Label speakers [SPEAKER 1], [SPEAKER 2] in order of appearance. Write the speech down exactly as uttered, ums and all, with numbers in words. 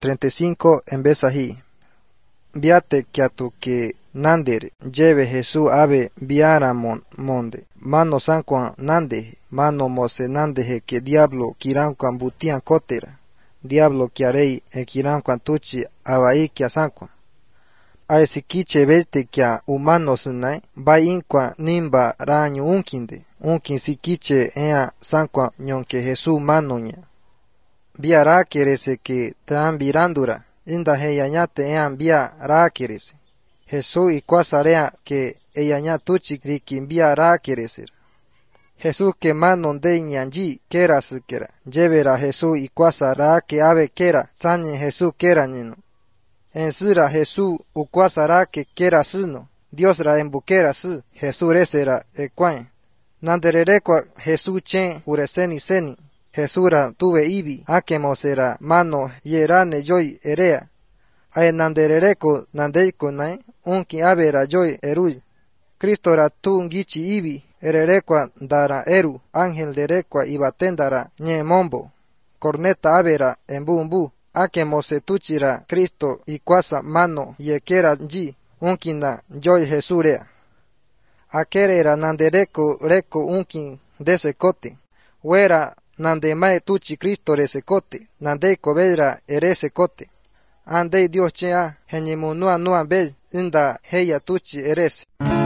[SPEAKER 1] treinta y cinco en besají. Viate que a tu que nander lleve Jesús ave viara mon, monde. Mano sancuan nande, mano mose nandeje que diablo kirancuan butian cotera. Diablo que harei e kirancuan tuchi abai que a sancuan. A ese quiche vete que a humanos nai, va inqua nimba raño unkinde. Unkin si quiche ea sancuan nyon que Jesús manoña. Viara querese que te virandura. Inda heyañate ean via raquerese. Jesús y cuasarea que eyaña tuchi rikin via raquereser. Jesús que manon de ñanji kera sukera. Llevera Jesús y cuasara que ave kera sañe Jesús kera nino. En sira Jesús u cuasara que kera sino. Dios ra embuquera su. Jesús resera equaen. Nandererekwa Jesús chen ureseni seni. Jesura tuve ibi, akemosera mano yerane joy erea. Ae nanderereko nandeiko nai, unki avera joy erui. Cristo ra tu ngichi ibi, ererekwa dara eru, ángel derekwa ibatendara nye mombo. Corneta avera embumbu, akemose tuchira Cristo y kwasa mano yekera nji, unki na joy Jesurea. Akerera nandereko reko unki desekote. Wera nande mae tuchi Cristo resecote, nande cobera eresecote. Ande Dios chea, genimunua nua bel, inda heya tuchi erese.